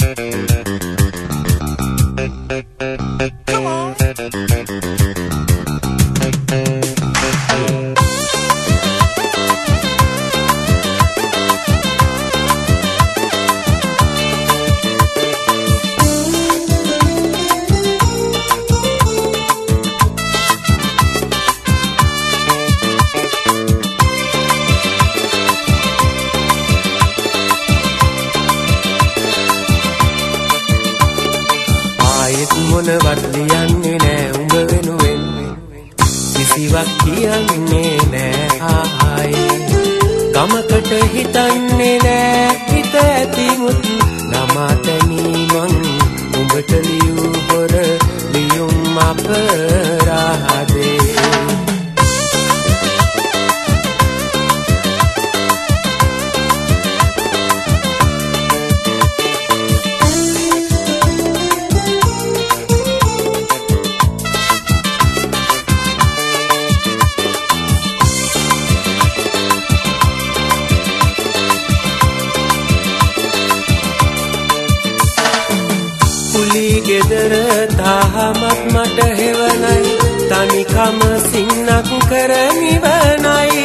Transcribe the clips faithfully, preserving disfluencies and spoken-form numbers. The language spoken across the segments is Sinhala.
මොනවත් ලියන්නේ නෑ උඹ වෙනුවෙන් කිසිවක් කියන්නේ නෑ ආයේ ගමකට හිතන්නේ නෑ හිත ඇතිමුත් නමතනී මං උඹට ලියූ හොර ලියුම් අපරාධේ ගෙදර තාමත් මට හෙවණයි තනිකම සින්නක් කරමිවනයි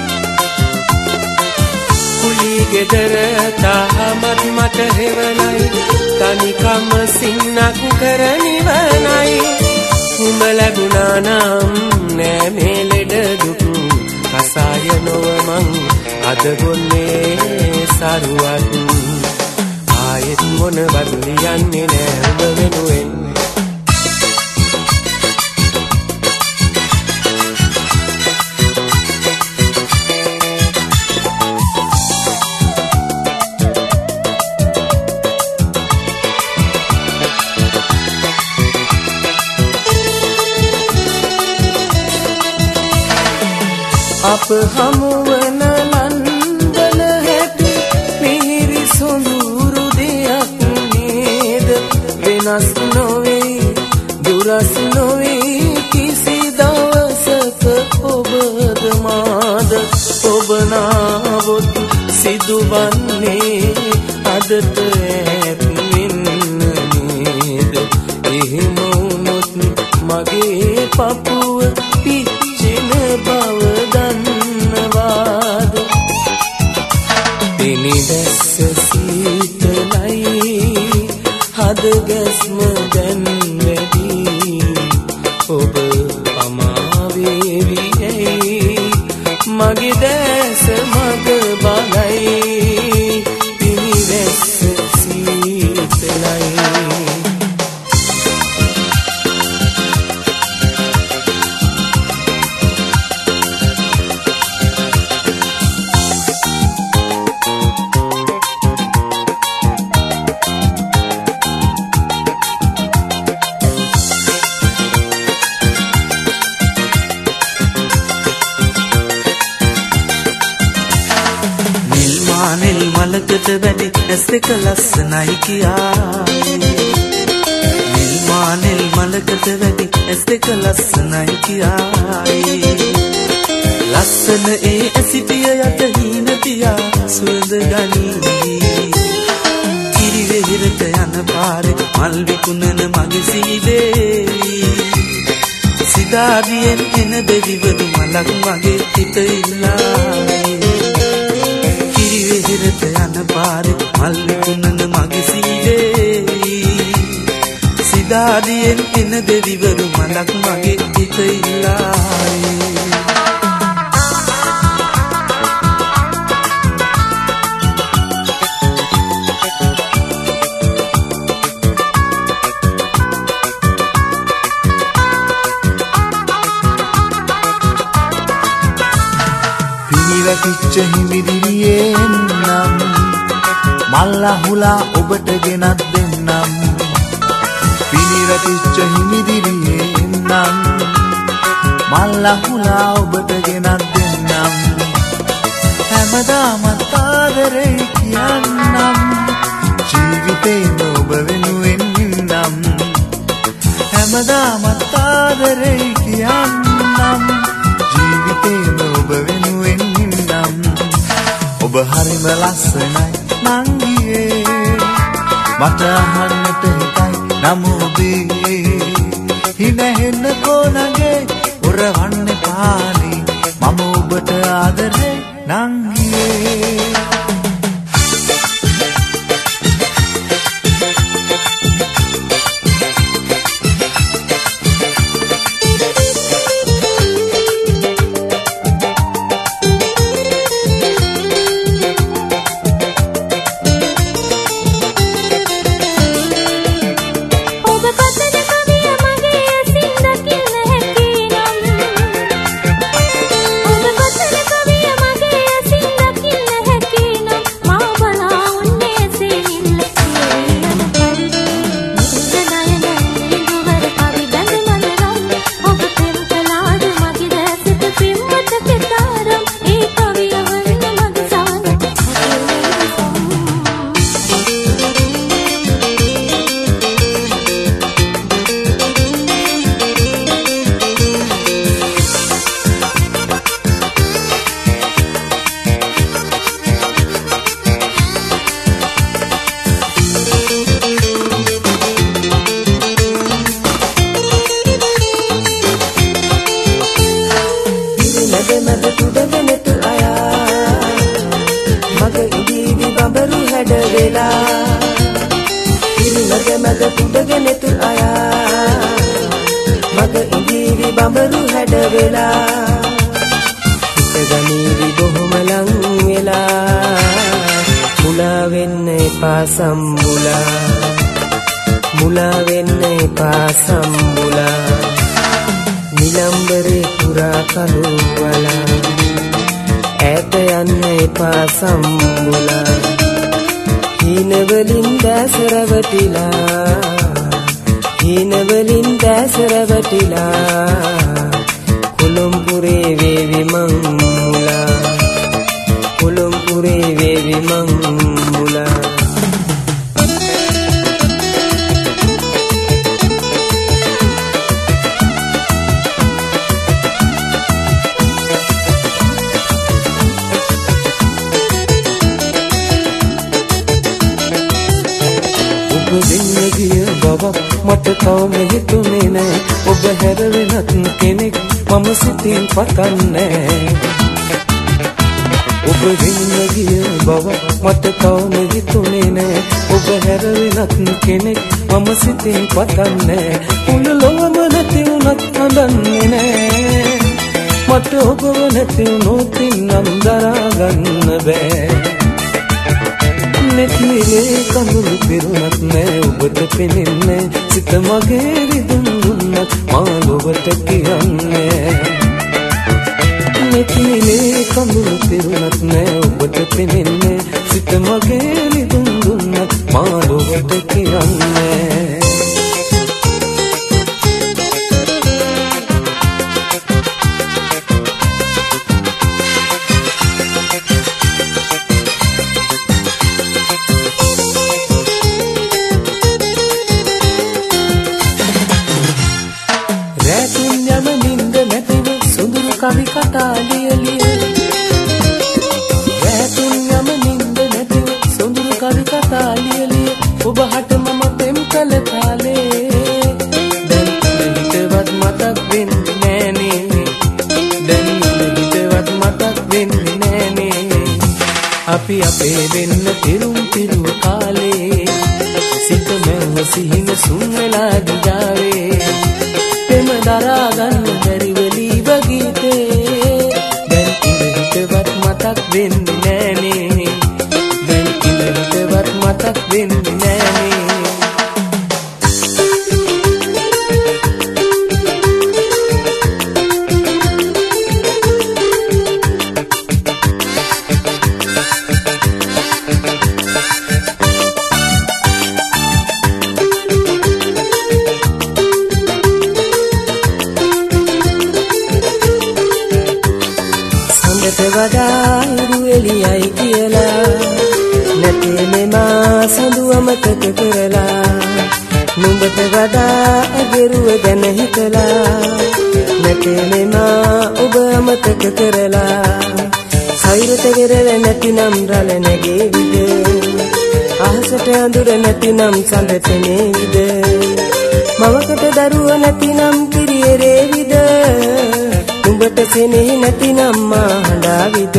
කුලි ගෙදර තාමත් මට හෙවණයි තනිකම සින්නක් කරමිවනයි උඹ ලැබුණා නම් නෑ මේ ලෙඩ දුක් කසාය නොව මං අද ගොන්නේ සරුවක් ආයෙත් මොනවත් ලියන්නේ නෑ උඹ වෙනුවෙන් අප හමුවන ලන්දන හැටි මිහිරි සොඳුරු දෙයක් නේද වෙනස් නොවේ දුරස් නොවේ කිසි දවසක ඔබද මාද ඔබ නාවොත් සිදුවන්නේ අදට ඈත් වෙන්න නේද එහෙම වුණොත් මගේ පපුව පිච්චෙන බව දන්නවාද පිනිදැස්ස සීතලයි හද ගැස්ම දැන් වැඩි ඔබ පමාවේවි ඇයි මගේ දැස මග බලයි පිනිදැස්ස සීතලයි නිල් මලකට වැඩි ඇස් දෙක ලස්සනයි කියායි නිල් මානෙල් මලකට වැඩි ඇස් දෙක ලස්සනයි කියායි ලස්සන ඒ ඇසිටිය යට හීන තියා සුවඳ ගනී කිරි වෙහෙරට යන පාරේ මල් විකුණන මගේ සීදේ සිතාදියෙන් එන දෙවිවරු මලක් මගේ හිත ඉල්ලායි හිරත යන පාරේ මල් විකුණන මගේ සීලේ සිතාදියෙන් එන දෙවිවරු මලක් මගේ හිත ඉල්ලායි පිච්ච හිමිදිරියෙන් නම් මල්ලහුලා ඔබට ගෙනත් දෙන්නම් පිනිරතිච්ච හිමිදිරියෙන් නම් මල්ලහුලා ඔබට ගෙනත් දෙන්නම් හැමදාමත් ආදරේ කියන්නම් ජීවිතේම ඔබ වෙනුවෙන් ඉන්නම් හැමදාමත් ආදරේ කියන්නම් ජීවිතේම ඔබ වෙනුවෙන් ඔබ හරිම ලස්සනයි නංගියේ මට අහන්නට හිතයි නම ඔබේ හිනහෙන්න කොනගේ උරවන්න පානි මම ඔබට ආදරේ නංගියේ Sambula mula wenne pa sambula nilambare pura kaluwala ඈත යන්නේ pa sambula hinavalin dasaravatila hinavalin dasaravatila kulumpure vevi mangula kulumpure vevi mangula මට තවම හිතුනේ නෑ ඔබ හැර වෙනත් කෙනෙක් මම සිතින් පතන්නේ ඔබ වෙන්න ගිය බව මට තවම හිතුනේ නෑ ඔබ හැර වෙනත් කෙනෙක් මම සිතින් පතන්නේ මුළු ලොවම නැති වුණත් හඳන්නේ නෑ මට ඔබව නැති වුණොත් නම් දරා ගන්න බෑ netmile kanulu pirunat ne ඔබට පෙනෙන්නේ සිත මගේ විදුම් දුන්නත් මාලොවට කියන්නේ netmile kanulu pirunat ne ඔබට පෙනෙන්නේ සිත මගේ විදුම් දුන්නත් මාලොවට කියන්නේ කවි කතා ලියලිය වැතුන් යම නින්ද නැති සොඳුරු කවි කතා ලියලිය ඔබ හට මම පෙම් කළ කාලේ දැන් හිතවත් මතක් වෙන්නේ නෑනේ දැන් හිතවත් මතක් වෙන්නේ නෑනේ අපි අපේ වෙන්න පිරුම් පිරුව කාලේ සිත මෙව සිහින සුන් වෙලා ගියාවේ පෙම දරා ගන්න බැරි වෙලී වගීතේ දැන් ඉඳහිටවත් මතක් වෙන්නේ නෑනේ දැන් ඉඳහිටවත් මතක් වෙන්නේ නෑනේ වදායිරු එලියයි කියලා නැතේ මෙමා සඳු අමතක කරලා නුඹට වඩා අගරුව ගැන හිතලා නැතේ මෙමා ඔබ අමතක කරලා සෛරත වෙරළ නැතිනම් රළ නැගේ විද අහස මනසට අඳුර නැතිනම් සඳට නේද මවකට දරුව නැතිනම් කිරියරේවිද උඹට සෙනෙහි නැතිනම් මා හඬාවිද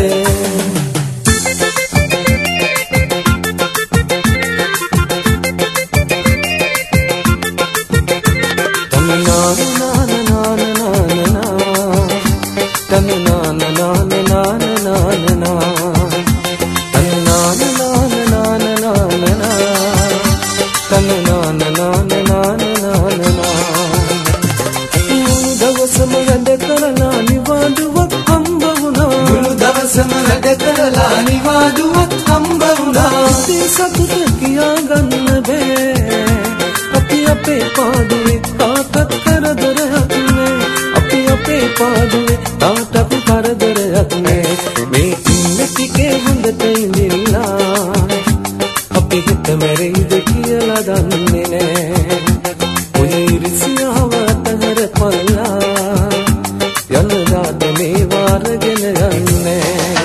සතුට කියා ගන්න බෑ අපි අපේ පාඩුවේ තාටත් කරදරයක් නෑ අපි අපේ පාඩුවේ තාටත් කරදරයක් නෑ මේ ඉන්න ටිකේ හොඳට ඉඳිලා අපි හිත මැරෙයිද කියලා දන්නේ නෑ ඔය ඉරිසියාව අතහැර පල්ලා යන දාට මේ වාරගෙන යන්නේ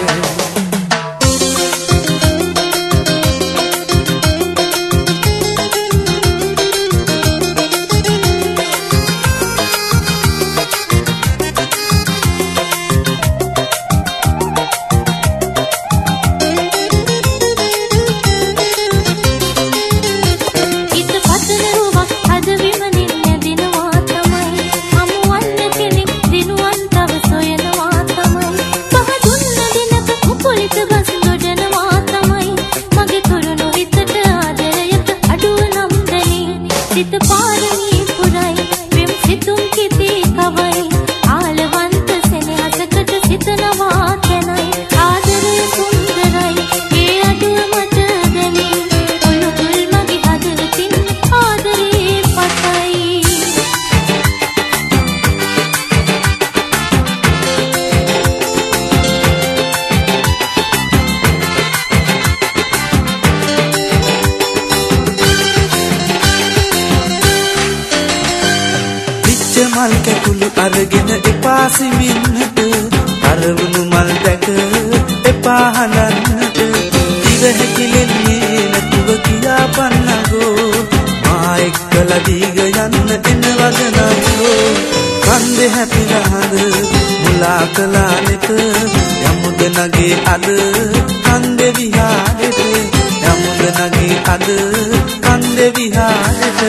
මල් කැකුළු අරගෙන එපා සිමින්නට අරවුණු මල් දැක එපා හලන්නට ඉව හැකිලෙන්නේ නැතුව කියා පන්නගෝ මා එක්කලා දීග යන්න එනවද නංගෝ කන්දේ හැපිරහඳ මුලා කළා නෙත යමුද නගේ අද කන්දේ විහාරෙට යමුද නගේ අද කන්දේ විහාරෙට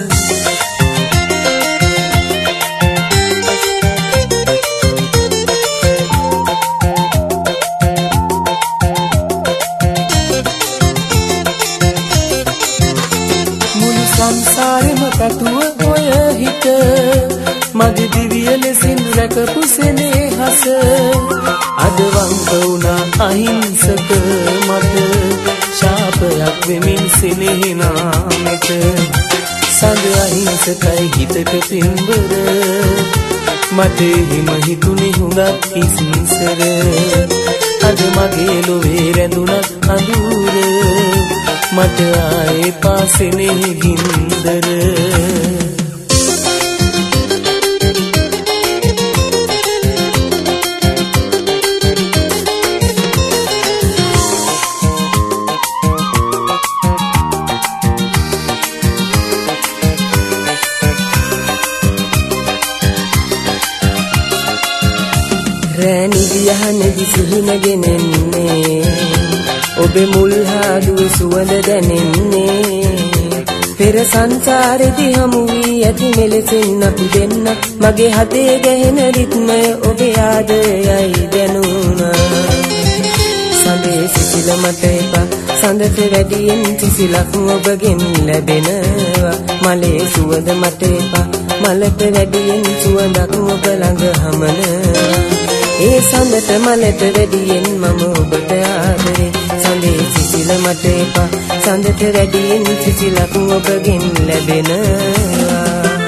සංසාරෙම පැතුව ඔය හිත මගේ දිවිය ලෙසින් රැකපු සෙනෙහස අද වංක වුණා අහිංසක මට ශාපයක් වෙමින් සෙනෙහිනා මෙත සඳ අහිංසකයි හිතට පින්බර මට හිම හිතුනේ හුඟක් ඉස්සර අද මගේ ලොවේ රැඳුණත් අඳුර මට ආයේ පාසෙනෙහි ගින්දර රැණි වියහනේදි සිහිනගෙන එන්නේ ඔබේ මුල් හාදුවේ සුවඳ දැනෙන්නේ පෙර සංසාරෙදි හමු වී ඇති මෙලෙසින් අපි දෙන්න මගේ හදේ ගැහෙන රිද්මය ඔබේ ආදරයයි දැනුණා සඳේ සිසිල මට එපා සඳට වැඩියෙන් සිසිලක් ඔබගෙන් ලැබෙනවා මලේ සුවඳ මට එපා මලට වැඩියෙන් සුවඳක් ඔබ ළඟ හමනවා ඒ සඳට මලට වැඩියෙන් මම ඔබට ආදරේ සඳේ සිසිල මට එපා සඳට වැඩියෙන් සිසිලක් ඔබගෙන් ලැබෙනවා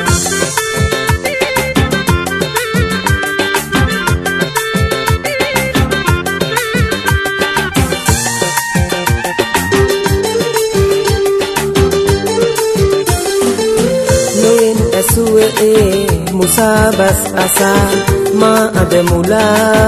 නොයෙන් ඇසුවේ මුසාබස් අසා මා අද මුලා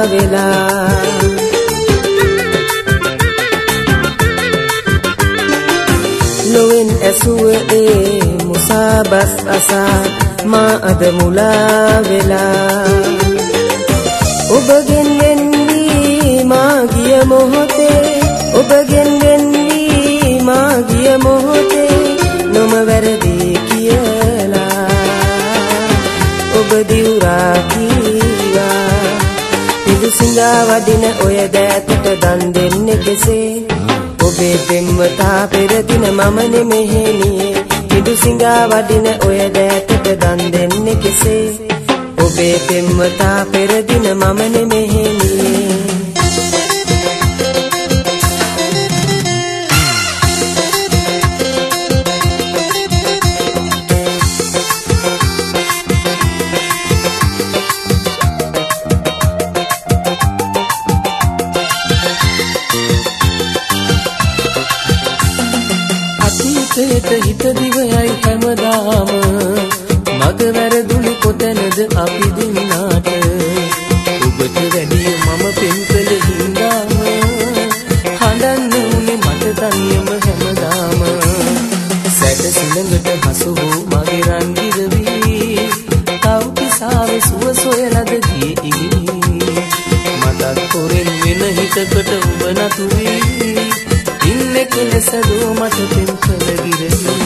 වෙලා නොවෙන් ඇසුව ඒ මුසාබස් අසා මා අද මුලා වෙලා ඔබගෙන් වෙන්වී මා ගිය මොහොතේ ඔබගෙන් වෙන්වී මා ගිය මොහොතේ නොම වැරදි කියලා ඔබ දිවුරා කීවා පිදුසිඟා වඩින ඔය දෑතට දන් දෙන්නේ කෙසේ ඔබේ පෙම්වතා පෙර දින මම නෙමෙහෙනියේ පිදුසිඟා වඩින ඔය දෑතට දන් දෙන්නේ කෙසේ ඔබේ පෙම්වතා පෙර දින මම නෙමෙහෙනියේ හිත දිවයයි හැමදාම මග වැරදුණු කොතැනද අපි දෙන්නාට ඔබට වැඩිය මම පෙම් කළ හින්දාම හඬන්න උනේ මට තනියම හැමදාම සැට සිලඟට හසු වූ මගේ රන්ගිරවි තව කිසාවේ සුව සොයලද ගියේ ඉගිලි මතක් කොරෙන් වෙන හිතකට ඔබ නතු වී ඉන්නේ කෙලසදෝ මට පෙම් කළ ගිරවි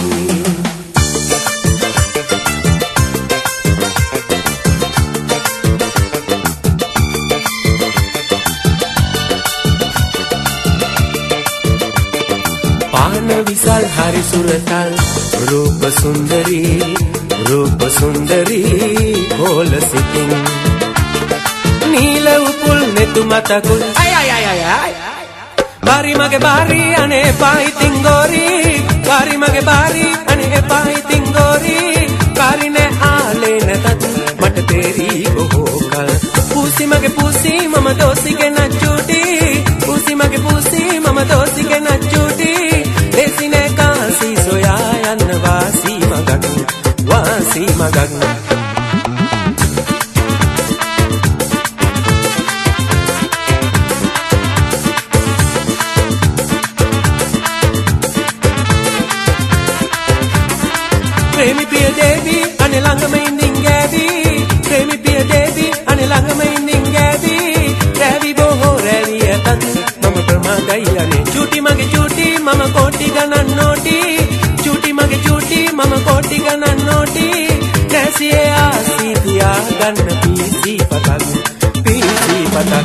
පාන විසල් හරි සුරතල් රූප සුන්දරී රූප සුන්දරී කොල සිතින් නීල උපුල් නෙතු මතකුල් අය අය අය අය Bari mage bari ane pai tingori Bari mage bari ane pai tingori Bari ne aale ne tat mat teri ho kal Pusi mage pusi mama dosi ke na chuti Pusi mage pusi mama dosi ke na chuti Desi ne kasi soya yan wasi magak wasi magak Premi piya devi ane langama indin gavi Premi piya devi ane langama indin gavi Ravi boho ravi atat mama pramadai ane chuti mage chuti mama koti ganan noti chuti mage chuti mama koti ganan noti Nasiye aasi diya ganna pisi patak pisi patak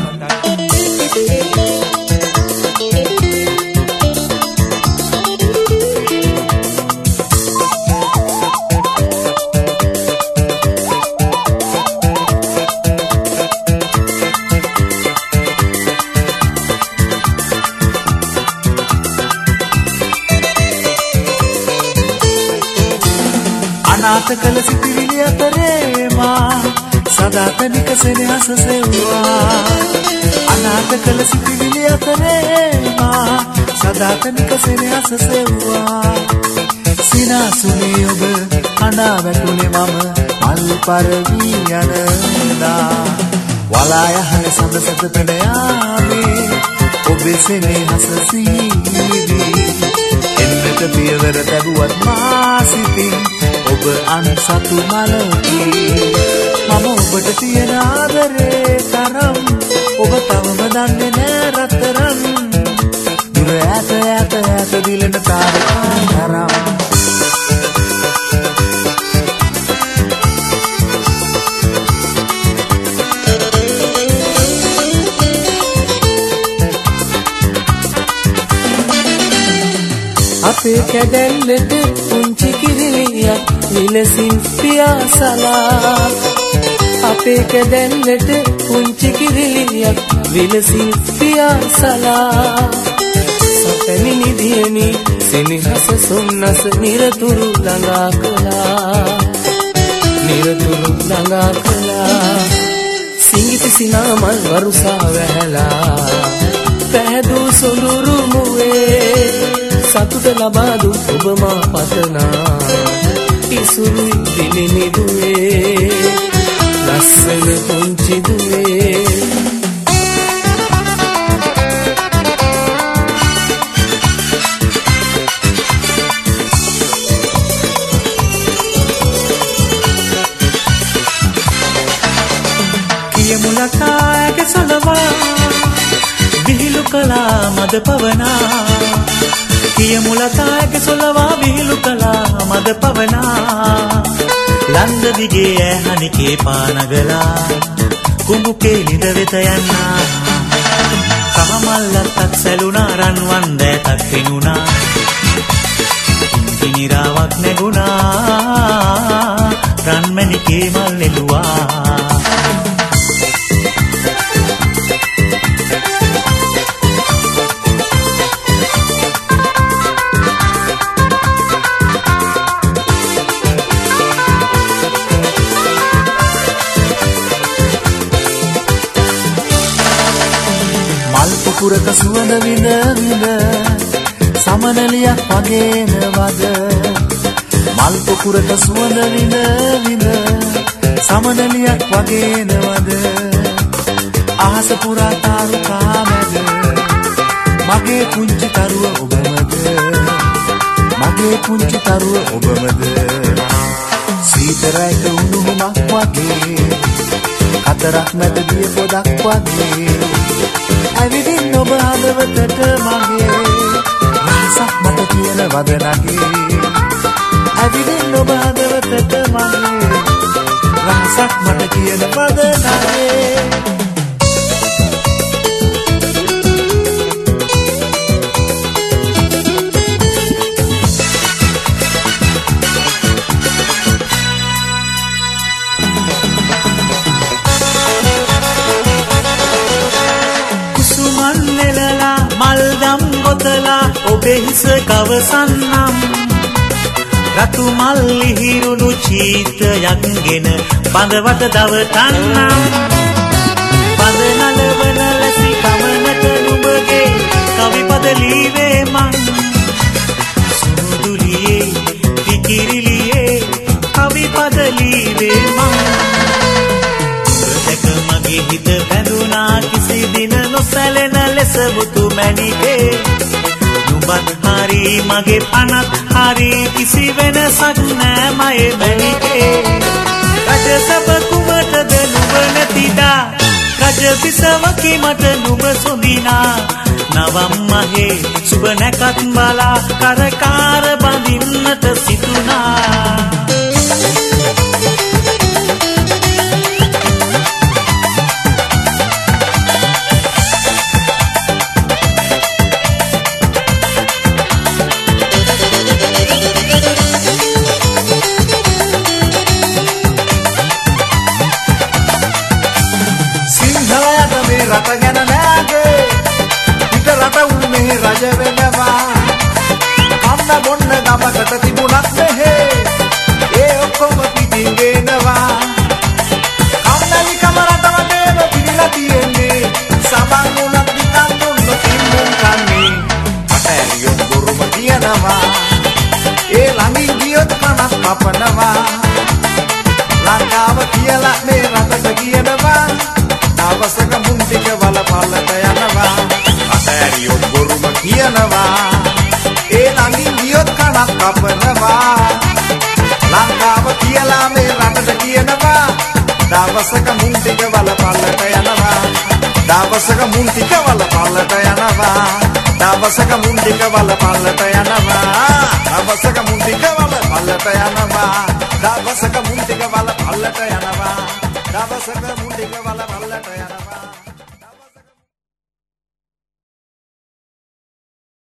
අනාථ කළ සිටිවිලි අතරේ මා සදාතනික සෙනෙහස සෙව්වා අනාථ කළ සිටිවිලි අතරේ මා සදාතනික සෙනෙහස සෙව්වා සිනාසුනේ ඔබ අඬා වැටුනේ මම මල් පරවී යනදා වලාය හර සඳ සතට යාමේ ඔබේ සෙනෙහස සීවි එන්නට පියවර ලැබුවත් මා සිතින් ඔබ අන්සතු මලකි මම ඔබට තියෙන ආදරේ තරම් ඔබ තවම දන්නේ නෑ රත්තරන් දුර ඈත ඈත ඈත දිලන තාරකා තරම් අපේ කැදැල්ලට පුංචි කිරිලියක් විලසින් පියාසලා අපේ කැදැල්ලට පුංචි කිරිලියක් විලසින් පියාසලා සතනි නිදියනි සෙනෙහස සොන්නස නිරතුරු ළඟා කළා නිරතුරු ළඟා කළා සිංගිති සිනාමල් වරුසා වැහැලා පැහැදූ සොඳුරු මුවේ සතුට ලබා දුන් ඔබ මා පතනා ඉසුරුයි දිලිනි දුවේ ලස්සන පුංචි දුවේ මුලතාගේ සලවා විහිළු කලා මද පවනා කිය මුලතාගේ සලවා විහිළු කලා මද පවනා ලන්ද දිගේ ඇහනිකේ පානගලා කුඹුකේ ලිඳ වෙත යන්නා කහමල්ලත්තක් සැලුනා රන්වන් දෑතක් පෙනුනා ඉනිරාවක් නැගුණා රන්මැණිකේ මල් එළුවා පුරක සුවඳ විඳ විඳ සමනලියක් වගේ නවද මල් පුරක සුවඳ විඳ විඳ සමනලියක් වගේ නවද අහස පුරා තාරුකා මැද මගේ පුංචි තරුව ඔබමද මගේ පුංචි තරුව ඔබමද සීතරයක උණුහුමක් වගේ අතරක් මැද දිය පොදක් වගේ ඇවිදින් ඔබ හදවතට මගේ රහසක් මට කියන වදනගේ ඇවිදින් ඔබ හදවතට මගේ රහසක් මට කියන වදනගේ ඔබේ හිස කවසන්නම් රතු මල් හිරුණු චීතයක්ගෙන බඳවට දවටන්නම් පද නලවන ලැසි කමනට නුඹගේ කවිපද ලීවේ මං සුමුදුලියේ පිකිරිලියේ කවිපද ලීවේ මං දැක මගේ හිත බැඳුනා කිසි දින නොසැලෙන ලෙස මුතු මැණිකේ නුඹත් හරි මගේ පනත් හරි කිසි වෙනසක් නෑ මයේ මැණිකේ රජ සබ කුමටද නුඹ නැතිදා රජ පිසවකි මට නුඹ සොඳිනා නවම් මහේ සුබ නැකත් බලා කරකාර බඳින්නට සිතුනා රට ගැන නෑගේ පිට රට උන් මෙහි රජ වෙනවා කන්න බොන්න ගමකට තිබුණත් මෙහෙ ඒ ඔක්කොම පිටින් ගේනවා කන්නලි කම රට වටේම පිළිලා තියෙන්නේ සමන් උනත් නිකන් දුන්න තිම්මුන් කන්නේ අට ඇරියොත් බොරුම කියනවා ඒ ළඟින් ගියොත් කනක් කපනවා ලංකාව කියලා මේ රටට කියනවා දවසක මුන්ටික වල පල්ලට යනවා අතෑරියොත් බොරුම කියනවා ඒ ළඟින් ගියොත් කනක් කපනවා ලංකාව කියලා මේ රටට කියනවා දවසක මුන්ටික වල පල්ලට යනවා දවසක මුන්ටික වල පල්ලට යනවා දවසක මුන්ටික වල පල්ලට යනවා දවසක මුන්ටික වල පල්ලට යනවා දවසක මුන්ටික වල පල්ලට යනවා දවසක මුන්ටික වල පල්ලට යනවා